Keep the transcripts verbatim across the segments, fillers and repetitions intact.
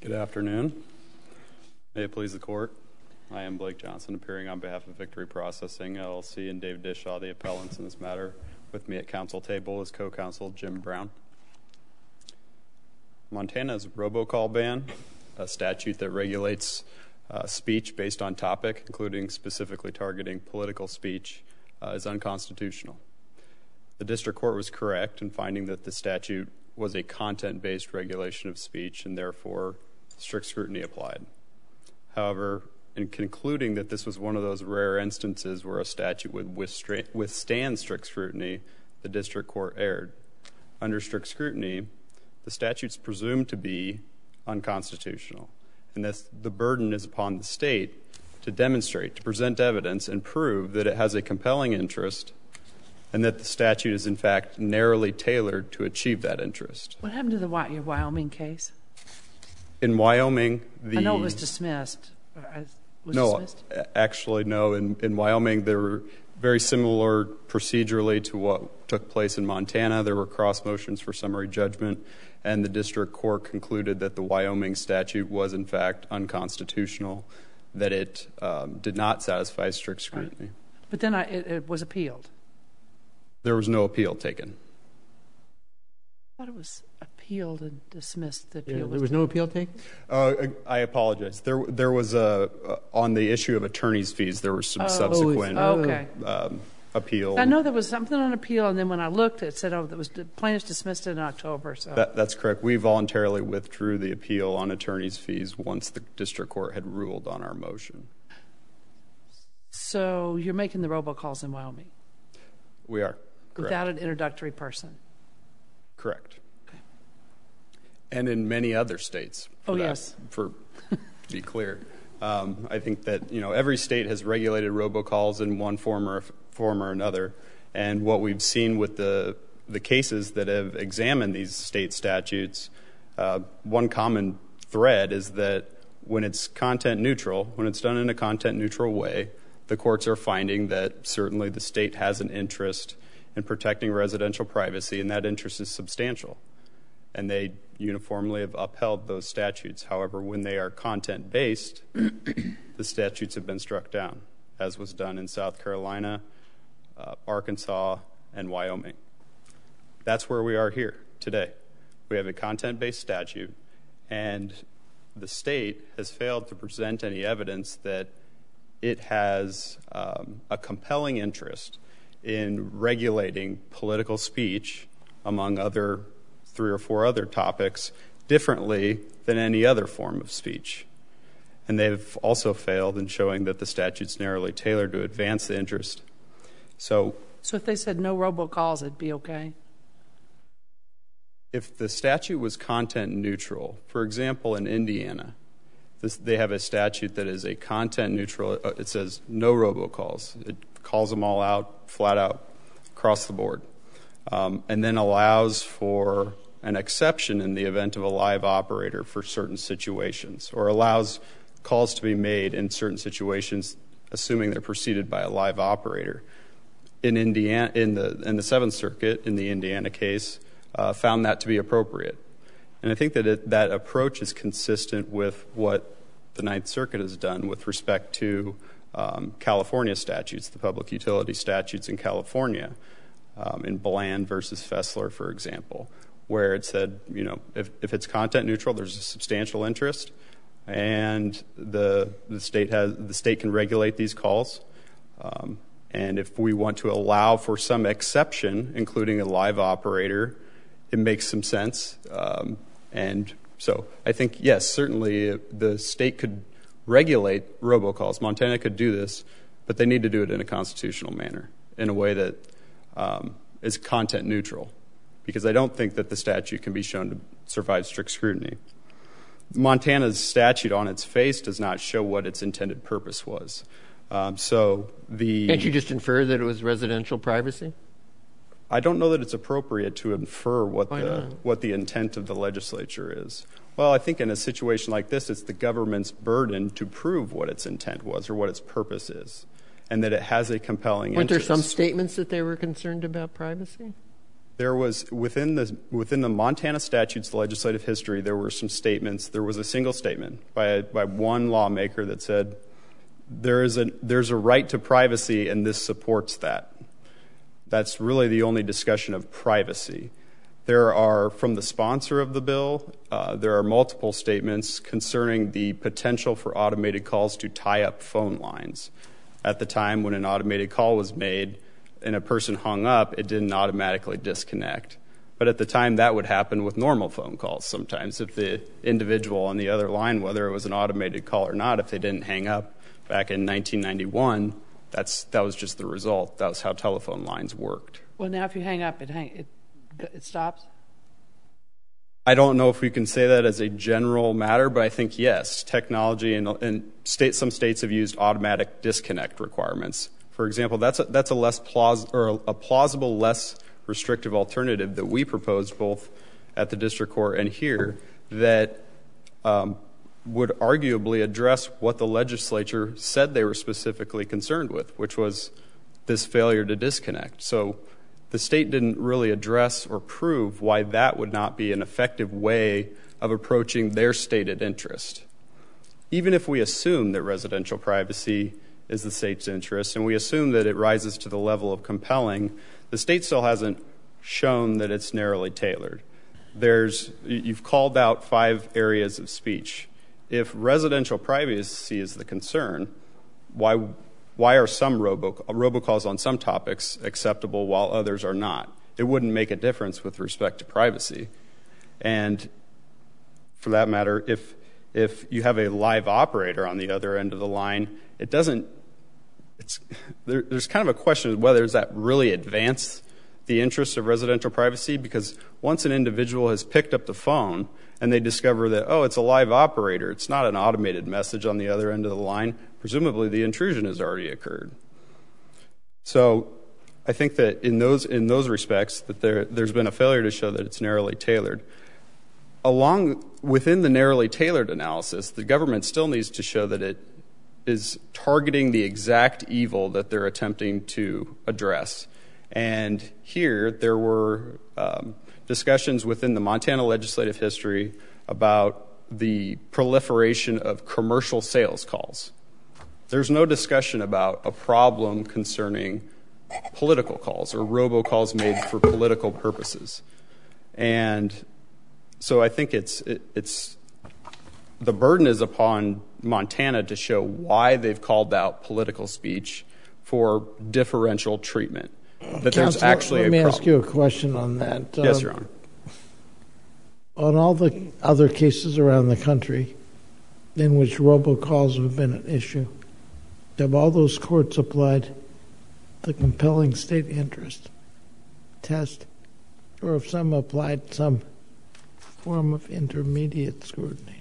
Good afternoon. May it please the court. I am Blake Johnson, appearing on behalf of Victory Processing, L L C, and Dave Dishaw, the appellants in this matter. With me at counsel table is co-counsel Jim Brown. Montana's robocall ban, a statute that regulates uh, speech based on topic, including specifically targeting political speech, uh, is unconstitutional. The district court was correct in finding that the statute was a content-based regulation of speech and therefore strict scrutiny applied. However, in concluding that this was one of those rare instances where a statute would withstand strict scrutiny, the district court erred. Under strict scrutiny, the statute's presumed to be unconstitutional, and this, the burden is upon the state to demonstrate, to present evidence and prove that it has a compelling interest and that the statute is in fact narrowly tailored to achieve that interest. What happened to the your Wyoming case? In Wyoming, the... I know it was dismissed. Was no, dismissed? actually, no. In, in Wyoming, there were very similar procedurally to what took place in Montana. There were cross motions for summary judgment, and the district court concluded that the Wyoming statute was in fact unconstitutional, that it um, did not satisfy strict scrutiny. Right. But then I, it, it was appealed. There was no appeal taken. I thought it was appealed and dismissed. The appeal yeah, was there was no appeal taken? Uh, I apologize. There there was a, uh, on the issue of attorney's fees, there were some oh. subsequent oh, okay. um, appeal. I know there was something on appeal, and then when I looked, it said, oh, that was the plaintiffs dismissed it in October. So that, That's correct. We voluntarily withdrew the appeal on attorney's fees once the district court had ruled on our motion. So you're making the robocalls in Wyoming? We are. Correct. Without an introductory person? Correct. Okay. And in many other states. Oh, that, yes. For to be clear. Um, I think that, you know, every state has regulated robocalls in one form or form or another. And what we've seen with the the cases that have examined these state statutes, uh, one common thread is that when it's content neutral, when it's done in a content neutral way, the courts are finding that certainly the state has an interest in protecting residential privacy, and that interest is substantial. And they uniformly have upheld those statutes. However, when they are content-based, the statutes have been struck down, as was done in South Carolina, uh, Arkansas, and Wyoming. That's where we are here today. We have a content-based statute, and the state has failed to present any evidence that it has um, a compelling interest in regulating political speech, among other three or four other topics, differently than any other form of speech. And they've also failed in showing that the statute's narrowly tailored to advance the interest. So, so if they said no robocalls, it'd be okay? If the statute was content neutral, for example, in Indiana, this, they have a statute that is a content neutral, uh, it says no robocalls. It calls them all out, flat out, across the board, um, and then allows for an exception in the event of a live operator for certain situations, or allows calls to be made in certain situations, assuming they're preceded by a live operator. In Indiana, in the in the Seventh Circuit, in the Indiana case, uh, found that to be appropriate, and I think that it, that approach is consistent with what the Ninth Circuit has done with respect to Um, California statutes, the public utility statutes in California, um, in Bland versus Fessler, for example, where it said, you know, if, if it's content neutral, there's a substantial interest, and the the state has the state can regulate these calls, um, and if we want to allow for some exception, including a live operator, it makes some sense, um, and so I think yes, certainly the state could regulate robocalls. Montana could do this, but they need to do it in a constitutional manner, in a way that um, is content neutral, because I don't think that the statute can be shown to survive strict scrutiny. Montana's statute on its face does not show what its intended purpose was. Um, so the Can't you just infer that it was residential privacy? I don't know that it's appropriate to infer what Why the not? what the intent of the legislature is. Well, I think in a situation like this, it's the government's burden to prove what its intent was or what its purpose is, and that it has a compelling Weren't interest. there some statements that they were concerned about privacy? There was, within the within the Montana statutes, legislative history, there were some statements. There was a single statement by a, by one lawmaker that said, there is a there's a right to privacy, and this supports that. That's really the only discussion of privacy. There are, from the sponsor of the bill, uh, there are multiple statements concerning the potential for automated calls to tie up phone lines. At the time when an automated call was made and a person hung up, it didn't automatically disconnect. But at the time, that would happen with normal phone calls sometimes. If the individual on the other line, whether it was an automated call or not, if they didn't hang up back in nineteen ninety-one, that's that was just the result. That was how telephone lines worked. Well, now if you hang up, it hang it, it stops? I don't know if we can say that as a general matter, but I think yes, technology and, and state, some states have used automatic disconnect requirements. For example, that's a, that's a less plaus or a plausible, less restrictive alternative that we proposed both at the district court and here that um, would arguably address what the legislature said they were specifically concerned with, which was this failure to disconnect. So the state didn't really address or prove why that would not be an effective way of approaching their stated interest. Even if we assume that residential privacy is the state's interest, and we assume that it rises to the level of compelling, the state still hasn't shown that it's narrowly tailored. There's, you've called out five areas of speech. If residential privacy is the concern, why why are some robo, robocalls on some topics acceptable while others are not? It wouldn't make a difference with respect to privacy. And for that matter, if if you have a live operator on the other end of the line, it doesn't, it's, there, there's kind of a question of whether does that really advance the interests of residential privacy, because once an individual has picked up the phone and they discover that, oh, it's a live operator, it's not an automated message on the other end of the line, presumably the intrusion has already occurred. So I think that in those in those respects that there there's been a failure to show that it's narrowly tailored. Along within the narrowly tailored analysis, the government still needs to show that it is targeting the exact evil that they're attempting to address. And here there were um, discussions within the Montana legislative history about the proliferation of commercial sales calls. There's no discussion about a problem concerning political calls or robocalls made for political purposes. And so I think it's it, it's the burden is upon Montana to show why they've called out political speech for differential treatment. That Counselor, there's actually let a me problem. ask you a question on that. Yes, Um, Your Honor. On all the other cases around the country in which robocalls have been an issue, have all those courts applied the compelling state interest test, or have some applied some form of intermediate scrutiny?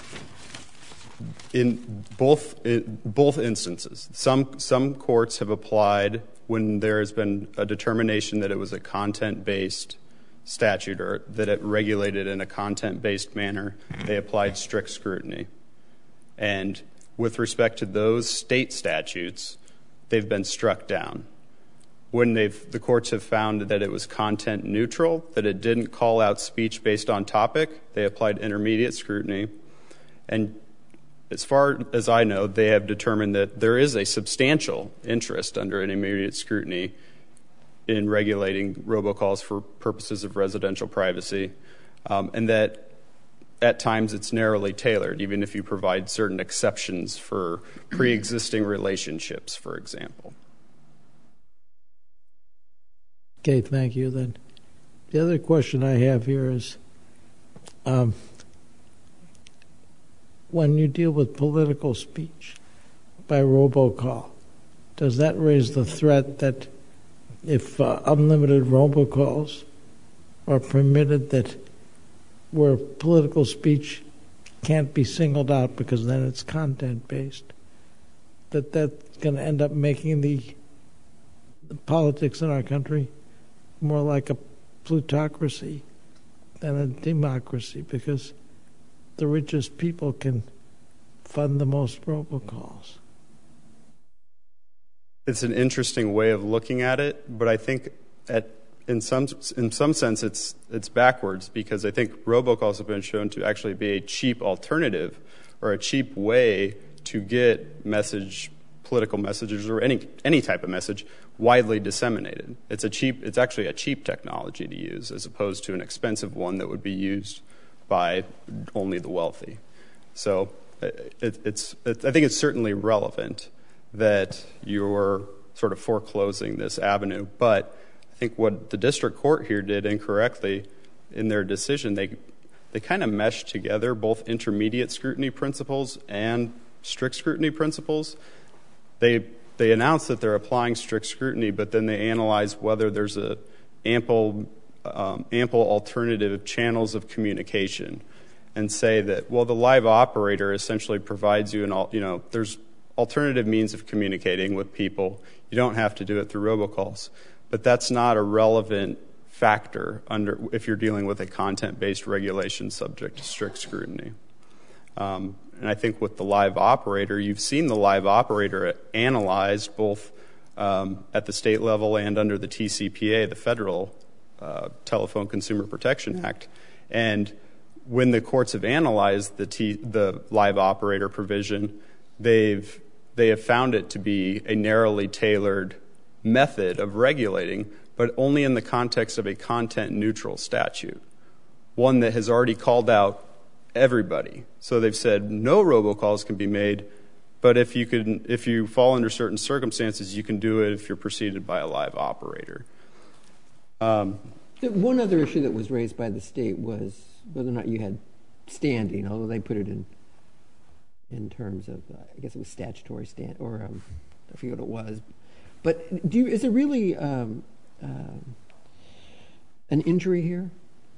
In both in both instances, some some courts have applied when there has been a determination that it was a content-based statute or that it regulated in a content-based manner, they applied strict scrutiny. And with respect to those state statutes, they've been struck down. When they've, the courts have found that it was content neutral, that it didn't call out speech based on topic, they applied intermediate scrutiny. And as far as I know, they have determined that there is a substantial interest under intermediate scrutiny in regulating robocalls for purposes of residential privacy, um, and that at times it's narrowly tailored, even if you provide certain exceptions for pre-existing relationships, for example. Okay, thank you. Then the other question I have here is, um, when you deal with political speech by robocall, does that raise the threat that if uh, unlimited robocalls are permitted, that where political speech can't be singled out because then it's content-based, that that's going to end up making the, the politics in our country more like a plutocracy than a democracy, because the richest people can fund the most robocalls? It's an interesting way of looking at it, but I think at in some in some sense, it's it's backwards, because I think robocalls have been shown to actually be a cheap alternative or a cheap way to get message, political messages, or any any type of message widely disseminated. It's a cheap. It's actually a cheap technology to use, as opposed to an expensive one that would be used by only the wealthy. So it, it's it, I think it's certainly relevant that you're sort of foreclosing this avenue, but I think what the district court here did incorrectly in their decision, they they kind of meshed together both intermediate scrutiny principles and strict scrutiny principles. They they announce that they're applying strict scrutiny, but then they analyze whether there's a ample um, ample alternative channels of communication, and say that, well, the live operator essentially provides you an all you know there's alternative means of communicating with people. You don't have to do it through robocalls. But that's not a relevant factor under if you're dealing with a content-based regulation subject to strict scrutiny. Um, and I think with the live operator, you've seen the live operator analyzed both um, at the state level and under the T C P A, the federal uh, Telephone Consumer Protection Act. And when the courts have analyzed the T, the live operator provision, they've they have found it to be a narrowly tailored method of regulating, but only in the context of a content-neutral statute, one that has already called out everybody. So they've said no robocalls can be made, but if you can, if you fall under certain circumstances, you can do it if you're preceded by a live operator. Um, One other issue that was raised by the state was whether or not you had standing, although they put it in in terms of, uh, I guess it was statutory stand, or um, I forget what it was. But do you, is there really um, um, an injury here?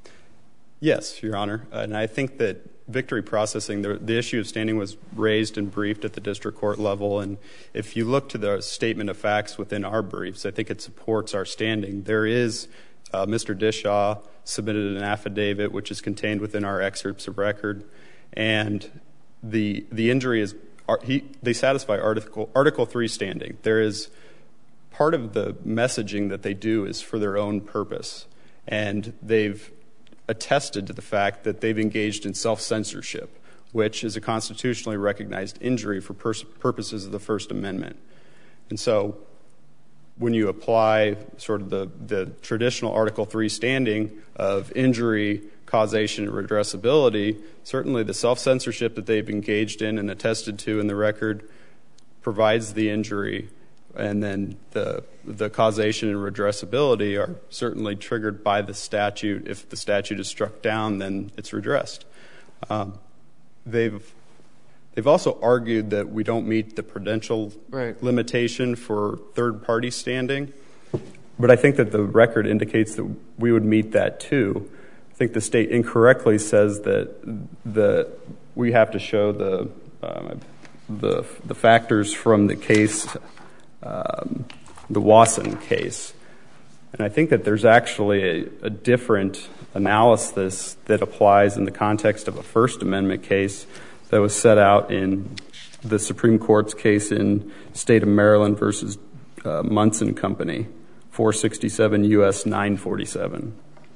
Yes, Your Honor. Uh, and I think that victory processing, the, the issue of standing was raised and briefed at the district court level. And if you look to the statement of facts within our briefs, I think it supports our standing. There is, uh, Mister Dishaw submitted an affidavit, which is contained within our excerpts of record. And the the injury is, he, they satisfy Article, Article three standing. There is part of the messaging that they do is for their own purpose. And they've attested to the fact that they've engaged in self-censorship, which is a constitutionally recognized injury for pers- purposes of the First Amendment. And so when you apply sort of the, the traditional Article three standing of injury, causation, and redressability, certainly the self-censorship that they've engaged in and attested to in the record provides the injury, and then the the causation and redressability are certainly triggered by the statute. If the statute is struck down, then it's redressed. Um, they've they've also argued that we don't meet the prudential right. limitation for third-party standing, but I think that the record indicates that we would meet that too. I think the state incorrectly says that the we have to show the um, the the factors from the case. Um, the Wasson case. And I think that there's actually a, a different analysis that applies in the context of a First Amendment case that was set out in the Supreme Court's case in State of Maryland versus uh, Munson Company, four sixty-seven U S nine forty-seven,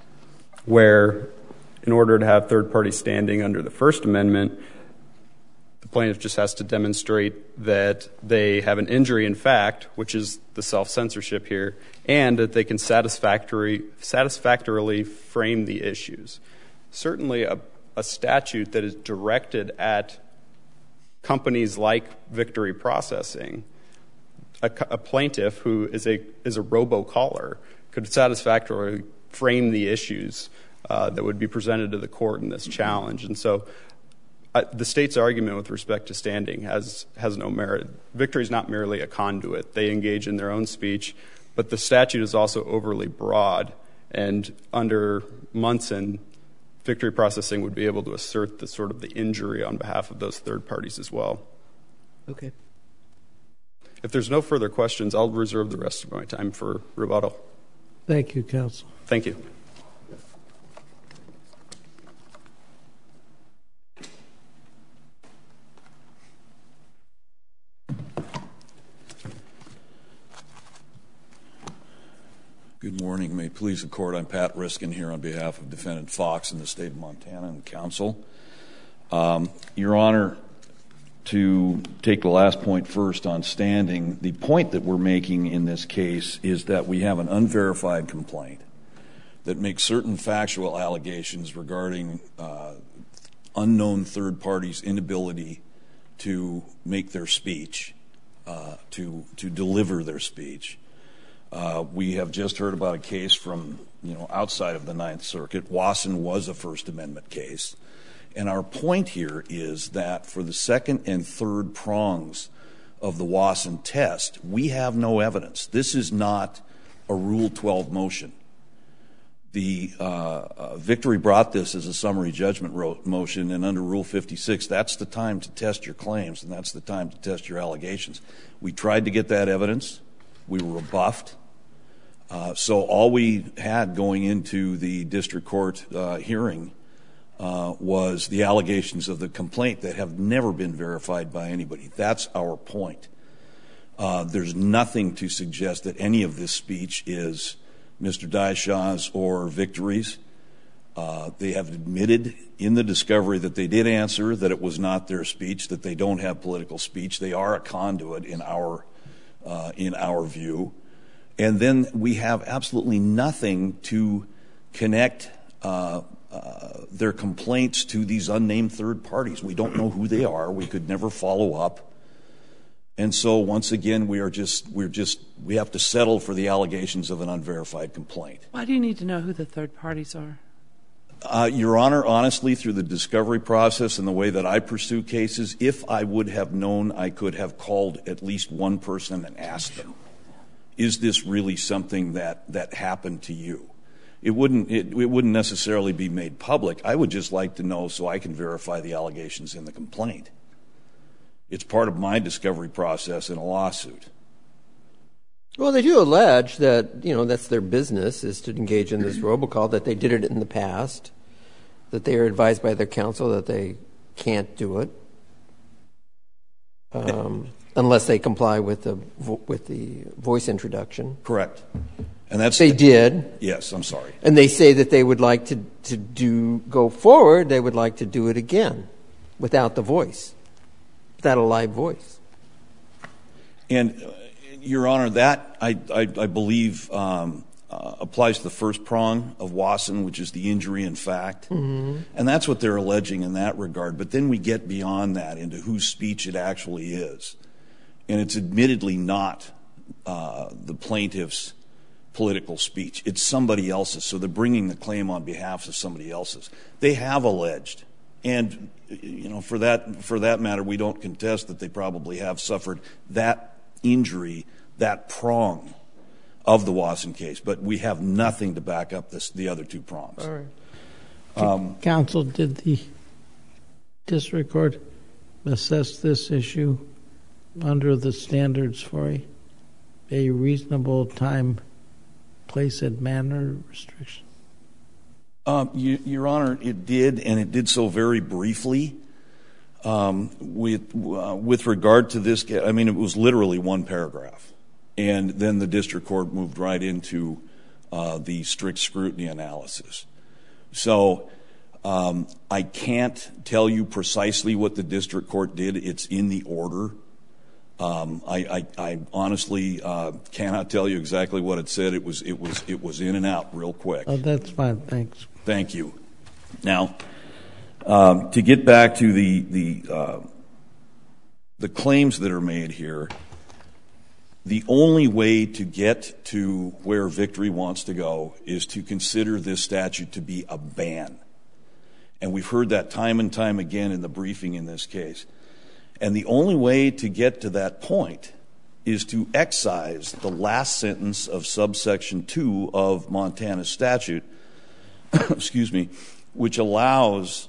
where in order to have third-party standing under the First Amendment, the plaintiff just has to demonstrate that they have an injury in fact, which is the self-censorship here, and that they can satisfactory, satisfactorily frame the issues. Certainly a, a statute that is directed at companies like Victory Processing, a, a plaintiff who is a is a robocaller could satisfactorily frame the issues uh, that would be presented to the court in this challenge. And so Uh, the state's argument with respect to standing has has no merit. Victory is not merely a conduit. They engage in their own speech, but the statute is also overly broad, and under Munson, Victory Processing would be able to assert the sort of the injury on behalf of those third parties as well. Okay. If there's no further questions, I'll reserve the rest of my time for rebuttal. Thank you, counsel. Thank you. Good morning. May it please the Court, I'm Pat Riskin here on behalf of Defendant Fox in the state of Montana and counsel. Um, Your Honor, to take the last point first on standing, the point that we're making in this case is that we have an unverified complaint that makes certain factual allegations regarding uh, unknown third parties' inability to make their speech, uh, to to deliver their speech. Uh, we have just heard about a case from, you know, outside of the Ninth Circuit. Wasson was a First Amendment case. And our point here is that for the second and third prongs of the Wasson test, we have no evidence. This is not a Rule twelve motion. The uh, uh, Victory brought this as a summary judgment ro- motion, and under Rule fifty-six, that's the time to test your claims, and that's the time to test your allegations. We tried to get that evidence. We were rebuffed. Uh, so all we had going into the district court uh, hearing uh, was the allegations of the complaint that have never been verified by anybody. That's our point. Uh, there's nothing to suggest that any of this speech is Mister Daishaw's or Victory's. Uh, they have admitted in the discovery that they did answer that it was not their speech, that they don't have political speech. They are a conduit in our uh, in our view. And then we have absolutely nothing to connect uh, uh, their complaints to these unnamed third parties. We don't know who they are. We could never follow up. And so once again, we are just, we're just, we have to settle for the allegations of an unverified complaint. Why do you need to know who the third parties are? Uh, Your Honor, honestly, through the discovery process and the way that I pursue cases, if I would have known, I could have called at least one person and asked them, is this really something that, that happened to you? It wouldn't, it, it wouldn't necessarily be made public. I would just like to know so I can verify the allegations in the complaint. It's part of my discovery process in a lawsuit. Well, they do allege that, you know, that's their business, is to engage in this robocall, that they did it in the past, that they are advised by their counsel that they can't do it um, unless they comply with the vo- with the voice introduction. Correct. And that's they did. Yes, I'm sorry. And they say that they would like to, to do go forward, they would like to do it again without the voice, without a live voice. And uh, Your Honor, that, I, I, I believe, um, uh, applies to the first prong of Wasson, which is the injury in fact. Mm-hmm. And that's what they're alleging in that regard. But then we get beyond that into whose speech it actually is. And it's admittedly not uh, the plaintiff's political speech. It's somebody else's. So they're bringing the claim on behalf of somebody else's. They have alleged. And, you know, for that, for that matter, we don't contest that they probably have suffered that injury, that prong of the Wasson case, but we have nothing to back up this, the other two prongs. All right. Um, Counsel, did the district court assess this issue under the standards for a, a reasonable time, place, and manner restriction? Um, you, Your Honor, it did, and it did so very briefly. Um, with uh, with regard to this, I mean, it was literally one paragraph, and then the district court moved right into uh, the strict scrutiny analysis. So um, I can't tell you precisely what the district court did. It's in the order. Um, I, I, I honestly uh, cannot tell you exactly what it said. It was it was it was in and out real quick. Oh, that's fine. Thanks. Thank you. Now, um, to get back to the the uh, the claims that are made here, the only way to get to where Victory wants to go is to consider this statute to be a ban, and we've heard that time and time again in the briefing in this case. And the only way to get to that point is to excise the last sentence of subsection two of Montana's statute, excuse me, which allows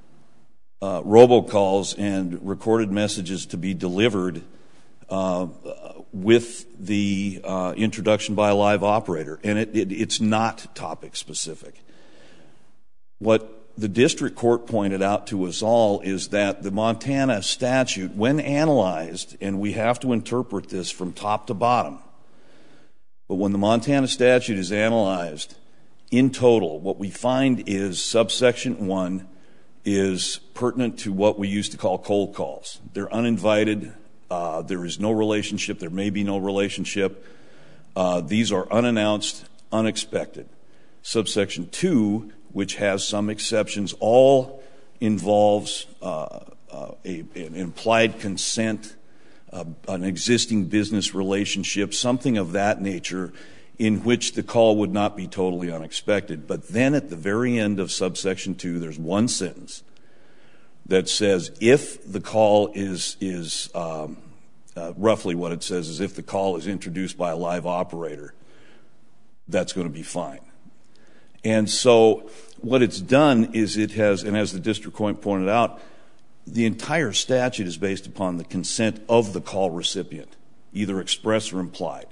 uh, robocalls and recorded messages to be delivered uh, with the uh, introduction by a live operator. And it, it, it's not topic specific. What the district court pointed out to us all is that the Montana statute, when analyzed, and we have to interpret this from top to bottom, But when the Montana statute is analyzed in total, what we find is subsection one is pertinent to what we used to call cold calls. They're uninvited. Uh, there is no relationship. There may be no relationship. Uh, these are unannounced, unexpected. Subsection two, which has some exceptions, all involves uh, uh, a, an implied consent, uh, an existing business relationship, something of that nature, in which the call would not be totally unexpected. But then at the very end of subsection two, there's one sentence that says if the call is, is um, uh, roughly what it says is if the call is introduced by a live operator, that's going to be fine. And so what it's done is it has, and as the district court pointed out, the entire statute is based upon the consent of the call recipient, either express or implied.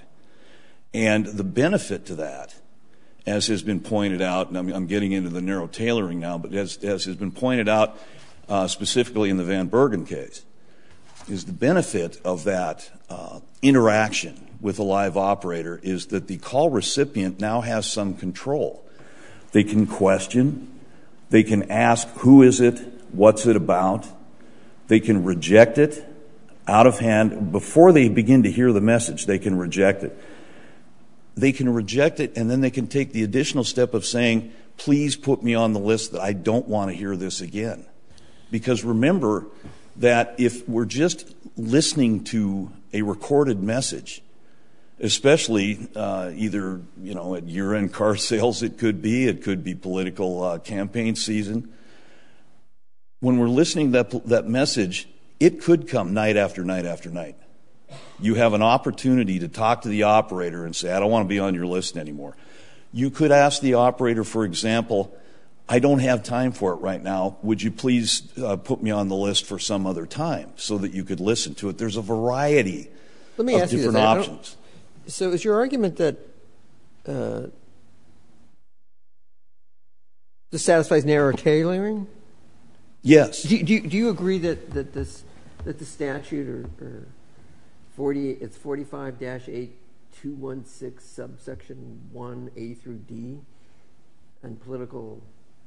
And the benefit to that, as has been pointed out, and I'm, I'm getting into the narrow tailoring now, but as, as has been pointed out uh, specifically in the Van Bergen case, is the benefit of that uh, interaction with a live operator is that the call recipient now has some control. They can question. They can ask, who is it? What's it about? They can reject it out of hand. Before they begin to hear the message, they can reject it. They can reject it, and then they can take the additional step of saying, please put me on the list that I don't want to hear this again. Because remember that if we're just listening to a recorded message, especially uh, either, you know, at year-end car sales it could be, it could be political uh, campaign season. When we're listening to that, that message, it could come night after night after night. You have an opportunity to talk to the operator and say, I don't want to be on your list anymore. You could ask the operator, for example, I don't have time for it right now. Would you please uh, put me on the list for some other time so that you could listen to it? There's a variety Let me of ask different you this. options. So is your argument that uh, this satisfies narrow tailoring? Yes. Do, do, do you agree that, that this that the statute or, or forty it's forty-five dash eight two one six subsection one A through D and political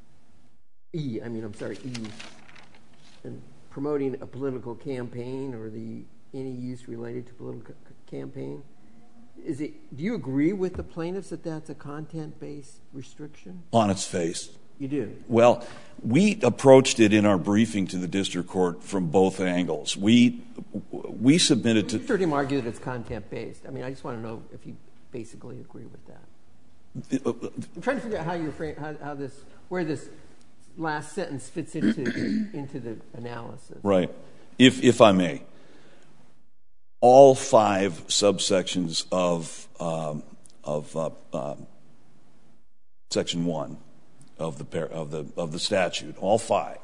E I mean I'm sorry E and promoting a political campaign or the any use related to political c- campaign? Is it? Do you agree with the plaintiffs that that's a content-based restriction? On its face. You do? Well, we approached it in our briefing to the district court from both angles. We we submitted to... You heard him argue that it's content-based. I mean, I just want to know if you basically agree with that. I'm trying to figure out how you're frame, how, how this, where this last sentence fits into into the analysis. Right. If if I may, all five subsections of um, of uh, uh, section one of the par- of the of the statute, all five,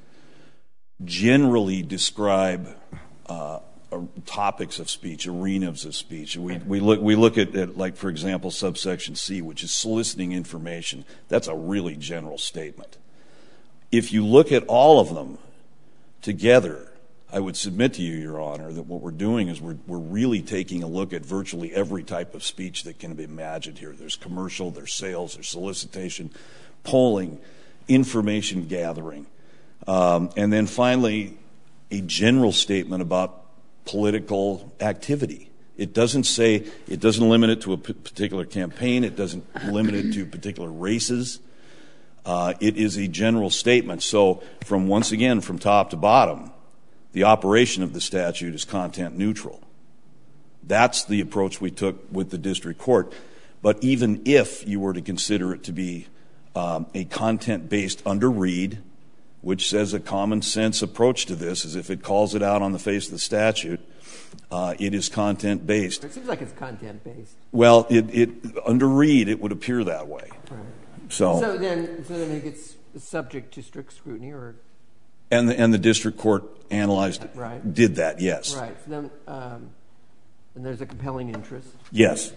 generally describe uh, topics of speech, arenas of speech. We we look we look at, at like for example subsection C, which is soliciting information. That's a really general statement. If you look at all of them together, I would submit to you, Your Honor, that what we're doing is we're we're really taking a look at virtually every type of speech that can be imagined here. There's commercial, there's sales, there's solicitation, polling, information gathering, um, and then finally a general statement about political activity. It doesn't say, it doesn't limit it to a p- particular campaign. It doesn't limit it to particular races. Uh, it is a general statement. So from once again, from top to bottom, the operation of the statute is content neutral. That's the approach we took with the district court. But even if you were to consider it to be um, a content-based under Reed, which says a common sense approach to this is if it calls it out on the face of the statute, uh, it is content-based. It seems like it's content-based. Well, it, it under Reed, it would appear that way. Right. So, so then, so then it gets subject to strict scrutiny, or and the, and the district court analyzed it, right. did that, yes. Right. So then, um, and there's a compelling interest. Yes.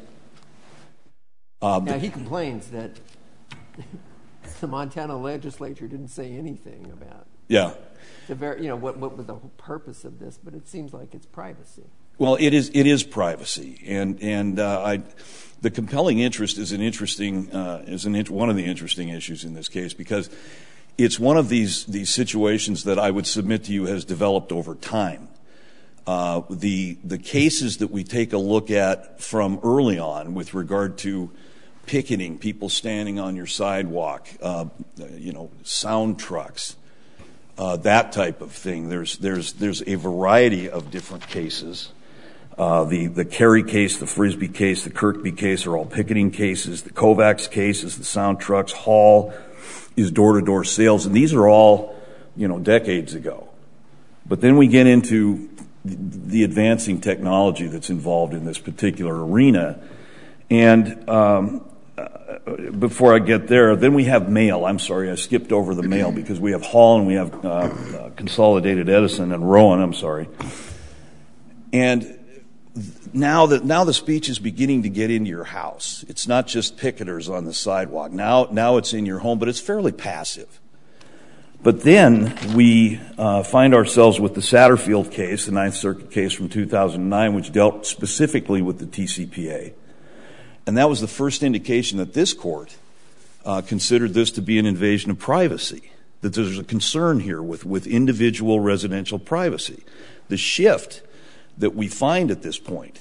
Uh, now he complains that the Montana legislature didn't say anything about. Yeah. The very, you know, what what was the whole purpose of this? But it seems like it's privacy. Well, it is it is privacy, and and uh, I, the compelling interest is an interesting uh, is an one of the interesting issues in this case, because it's one of these these situations that I would submit to you has developed over time. Uh, the the cases that we take a look at from early on with regard to picketing, people standing on your sidewalk, uh, you know, sound trucks, uh, that type of thing. There's there's there's a variety of different cases. Uh, the, the Kerry case, the Frisbee case, the Kirkby case are all picketing cases. The Kovacs case is the sound trucks. Hall is door-to-door sales. And these are all, you know, decades ago. But then we get into the, the advancing technology that's involved in this particular arena. And um, uh, before I get there, then we have mail. I'm sorry, I skipped over the mail because we have Hall and we have uh, uh, Consolidated Edison and Rowan, I'm sorry. And Now that now the speech is beginning to get into your house. It's not just picketers on the sidewalk. Now now it's in your home, but it's fairly passive. But then we uh, find ourselves with the Satterfield case, the Ninth Circuit case from two thousand nine, which dealt specifically with the T C P A. And that was the first indication that this court uh, considered this to be an invasion of privacy, that there's a concern here with, with individual residential privacy. The shift that we find at this point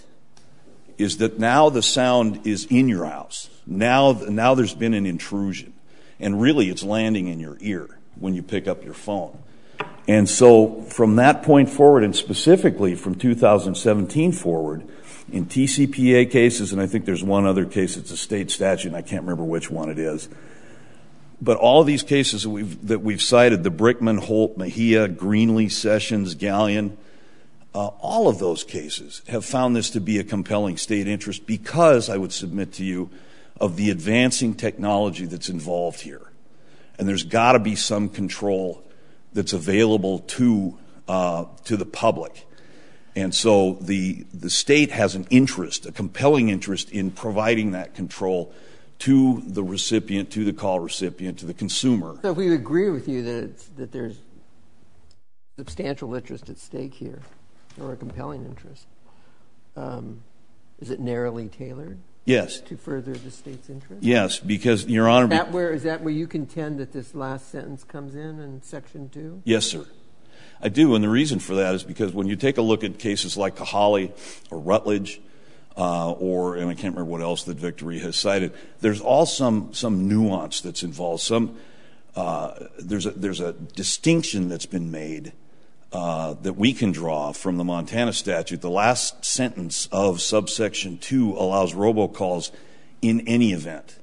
is that now the sound is in your house. Now, now there's been an intrusion. And really it's landing in your ear when you pick up your phone. And so from that point forward, and specifically from two thousand seventeen forward, in T C P A cases, and I think there's one other case, it's a state statute, and I can't remember which one it is. But all of these cases that we've, that we've cited, the Brickman, Holt, Mejia, Greenlee, Sessions, Gallion, Uh, all of those cases have found this to be a compelling state interest because, I would submit to you, of the advancing technology that's involved here. And there's got to be some control that's available to uh, to the public. And so the the state has an interest, a compelling interest in providing that control to the recipient, to the call recipient, to the consumer. So if we agree with you that it's, that there's substantial interest at stake here, or a compelling interest, um, is it narrowly tailored? Yes. To further the state's interest? Yes, because, Your Honor... Is that where, is that where you contend that this last sentence comes in, in Section two? Yes, sir. I do, and the reason for that is because when you take a look at cases like Kahali or Rutledge, uh, or, and I can't remember what else that Victory has cited, there's all some, some nuance that's involved. Some, uh, there's a, there's a distinction that's been made Uh, that we can draw from the Montana statute. The last sentence of subsection two allows robocalls in any event.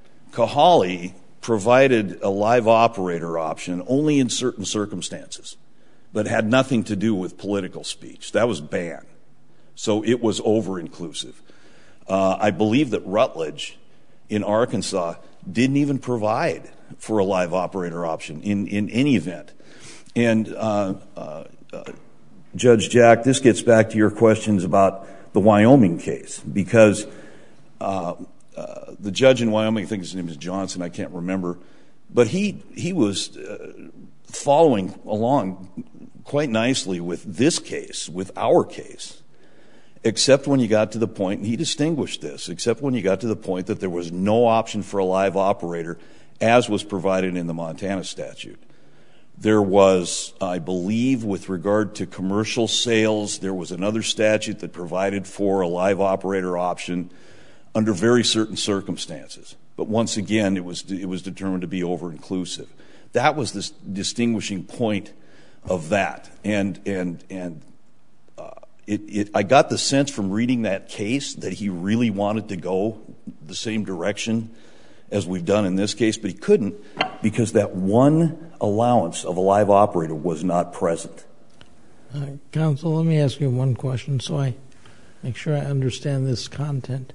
Kahali provided a live operator option only in certain circumstances, but had nothing to do with political speech. That was banned. So it was over-inclusive. Uh, I believe that Rutledge in Arkansas didn't even provide for a live operator option in, in any event. And, uh, uh, uh, Judge Jack, this gets back to your questions about the Wyoming case, because uh, uh, the judge in Wyoming, I think his name is Johnson, I can't remember, but he, he was uh, following along quite nicely with this case, with our case, except when you got to the point, and he distinguished this, except when you got to the point that there was no option for a live operator as was provided in the Montana statute. There was, I believe, with regard to commercial sales, there was another statute that provided for a live operator option under very certain circumstances. But once again, it was it was determined to be over-inclusive. That was the distinguishing point of that. And and and uh, it, it, I got the sense from reading that case that he really wanted to go the same direction as we've done in this case, but he couldn't because that one allowance of a live operator was not present. Uh, Counsel, let me ask you one question so I make sure I understand this content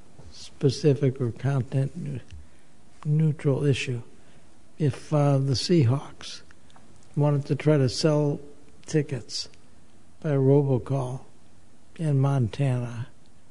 specific or content neutral issue. If uh, the Seahawks wanted to try to sell tickets by robocall in Montana,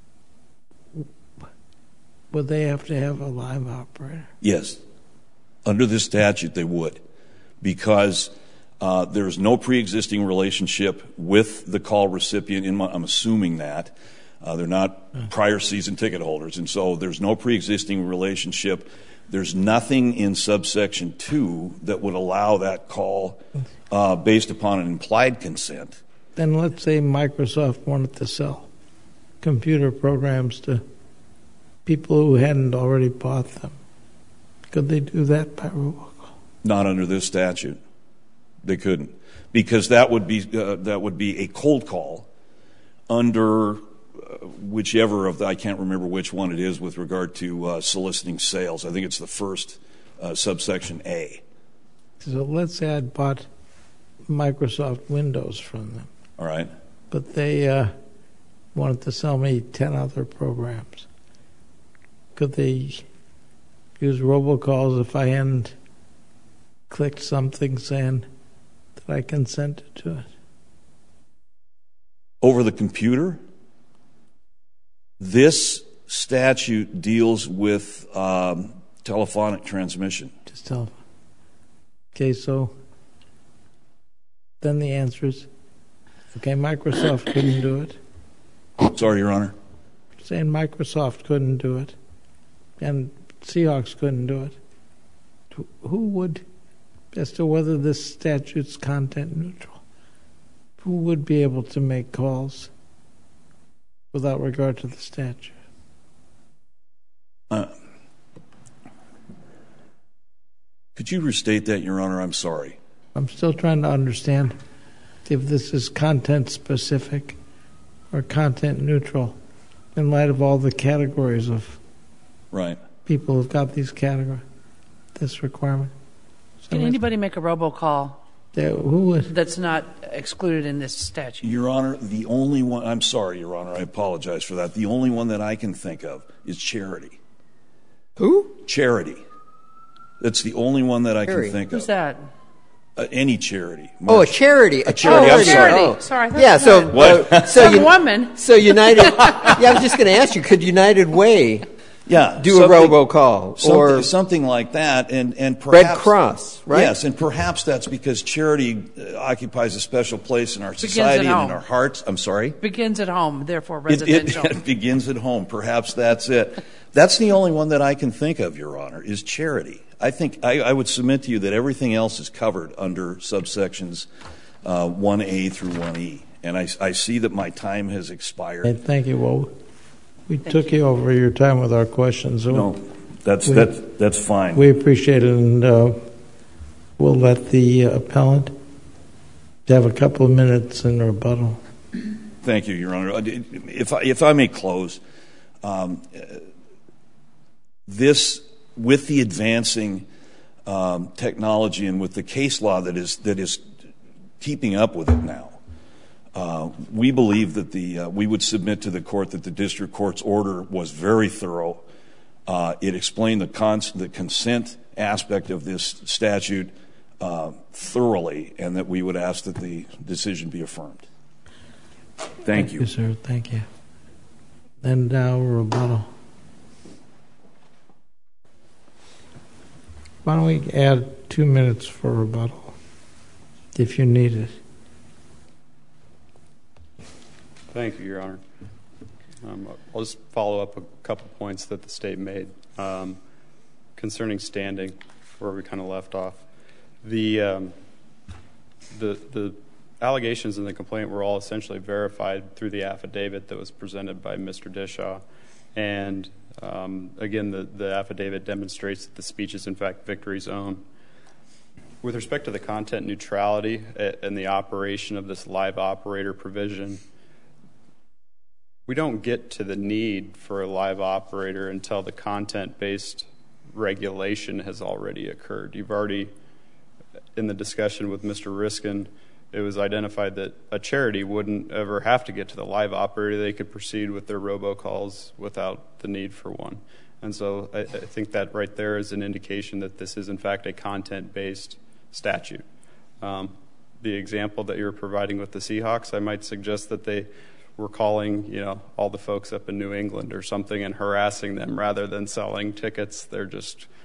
would they have to have a live operator? Yes. Under this statute, they would. Because Uh, there's no pre-existing relationship with the call recipient. In my, I'm assuming that. Uh, they're not prior season ticket holders, and so there's no pre-existing relationship. There's nothing in subsection two that would allow that call uh, based upon an implied consent. Then let's say Microsoft wanted to sell computer programs to people who hadn't already bought them. Could they do that by robocall? Not under this statute. They couldn't, because that would be uh, that would be a cold call under whichever of the, I can't remember which one it is with regard to uh, soliciting sales. I think it's the first uh, subsection A. So let's say I'd bought Microsoft Windows from them. All right. But they uh, wanted to sell me ten other programs. Could they use robocalls if I hadn't clicked something saying that I consented to it? Over the computer? This statute deals with um, telephonic transmission. Just telephone. Okay, so then the answer is, okay, Microsoft couldn't do it. Sorry, Your Honor. Saying Microsoft couldn't do it, and Seahawks couldn't do it. Who would, as to whether this statute's content neutral, who would be able to make calls without regard to the statute? Uh, could you restate that, Your Honor? I'm sorry. I'm still trying to understand if this is content specific or content neutral in light of all the categories of right people who've got these categories, this requirement. So Can anybody make a robocall Yeah, who would? that's not excluded in this statute? Your Honor, the only one, I'm sorry, Your Honor, I apologize for that. The only one that I can think of is charity. Who? Charity. That's the only one that I Charity. can think Who's of. that? Uh, any charity. Oh, a charity. A charity, Oh, I'm sorry. charity. Oh. Sorry, I thought Yeah, you so, meant What? uh, so, some you, woman. so United, yeah, I was just going to ask you, could United Way Yeah, do a something- robocall? Something, Or something like that, and, and Red perhaps... Cross, right? Yes, and perhaps that's because charity uh, occupies a special place in our Begins society at and in home. our hearts. I'm sorry? Begins at home, therefore It, it, residential. it begins at home. Perhaps that's it. That's the only one that I can think of, Your Honor, is charity. I think I, I would submit to you that everything else is covered under subsections uh, one A through one E. And I, I see that my time has expired. Hey, thank you. Well, we took you. over your time with our questions. So No, that's, we- that's, that's fine. We appreciate it, and uh, we'll let the uh, appellant have a couple of minutes in rebuttal. Thank you, Your Honor. If I, if I may close, um, this, with the advancing um, technology and with the case law that is that is keeping up with it now, uh, we believe that the uh, we would submit to the court that the district court's order was very thorough. Uh, it explained the, cons- the consent aspect of this statute uh, thoroughly, and that we would ask that the decision be affirmed. Thank, Thank you. you, sir. Thank you. And now rebuttal. Why don't we add two minutes for rebuttal, if you need it? Thank you, Your Honor. Um, I'll just follow up a couple points that the state made um, concerning standing, where we kind of left off. The, um, the the allegations in the complaint were all essentially verified through the affidavit that was presented by Mister Dishaw, and um, again, the, the affidavit demonstrates that the speech is in fact Victory's own. With respect to the content neutrality and the operation of this live operator provision, we don't get to the need for a live operator until the content-based regulation has already occurred. You've already, in the discussion with Mister Riskin, it was identified that a charity wouldn't ever have to get to the live operator. They could proceed with their robocalls without the need for one. And so I, I think that right there is an indication that this is, in fact, a content-based statute. Um, the example that you're providing with the Seahawks, I might suggest that they were calling, you know, all the folks up in New England or something and harassing them rather than selling tickets. They're just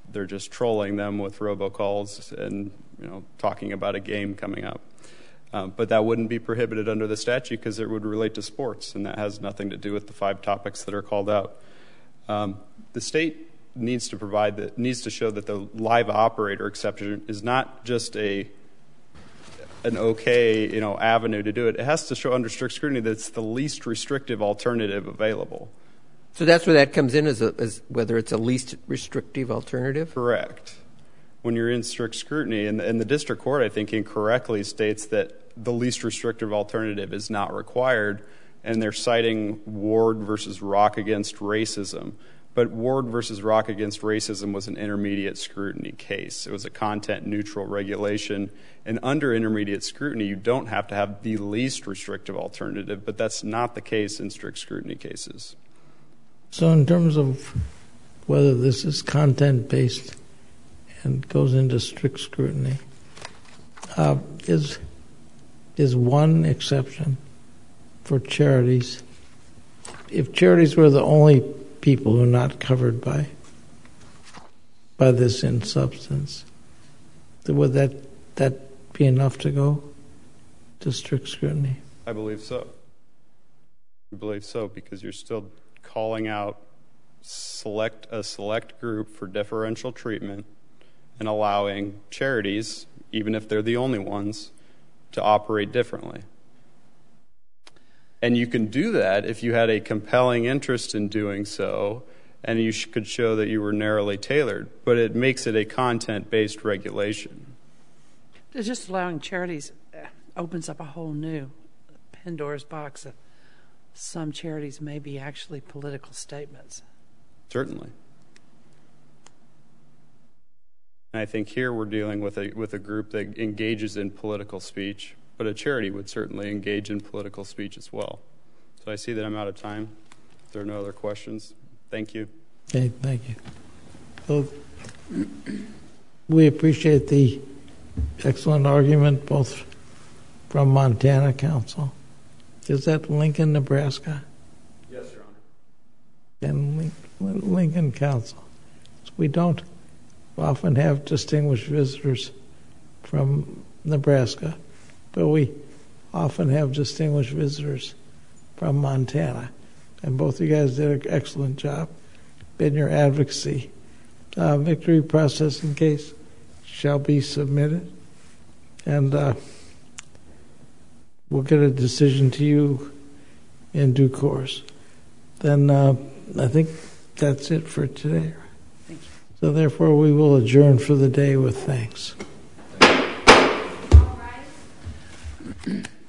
they're just trolling them with robocalls and, you know, talking about a game coming up. Um, but that wouldn't be prohibited under the statute because it would relate to sports, and that has nothing to do with the five topics that are called out. Um, the state needs to provide that needs to show that the live operator exception is not just a an okay, you know, avenue to do it. It has to show under strict scrutiny that it's the least restrictive alternative available. So that's where that comes in, as, a, as whether it's a least restrictive alternative? Correct. When you're in strict scrutiny, and, and the district court, I think, incorrectly states that the least restrictive alternative is not required, and they're citing Ward versus Rock against racism. But Ward versus Rock against racism was an intermediate scrutiny case. It was a content-neutral regulation, and under intermediate scrutiny, you don't have to have the least restrictive alternative, but that's not the case in strict scrutiny cases. So in terms of whether this is content-based and goes into strict scrutiny, uh, is is one exception for charities. If charities were the only people who are not covered by by this in substance, would that that be enough to go to strict scrutiny? I believe so. I believe so, because you're still calling out select a select group for differential treatment and allowing charities, even if they're the only ones, to operate differently. And you can do that if you had a compelling interest in doing so, and you sh- could show that you were narrowly tailored, but it makes it a content-based regulation. Just allowing charities opens up a whole new Pandora's box of some charities may be actually political statements. Certainly. And I think here we're dealing with a with a group that engages in political speech, but a charity would certainly engage in political speech as well. So I see that I'm out of time. If there are no other questions, thank you. Okay, thank you. So we appreciate the excellent argument, both from Montana Council. Is that Lincoln, Nebraska? Yes, Your Honor. And Lincoln Council. So we don't often have distinguished visitors from Nebraska, but we often have distinguished visitors from Montana. And both of you guys did an excellent job in your advocacy. Uh, victory processing case shall be submitted, and uh, we'll get a decision to you in due course. Then uh, I think that's it for today. Thank you. So therefore, we will adjourn for the day with thanks. All rise.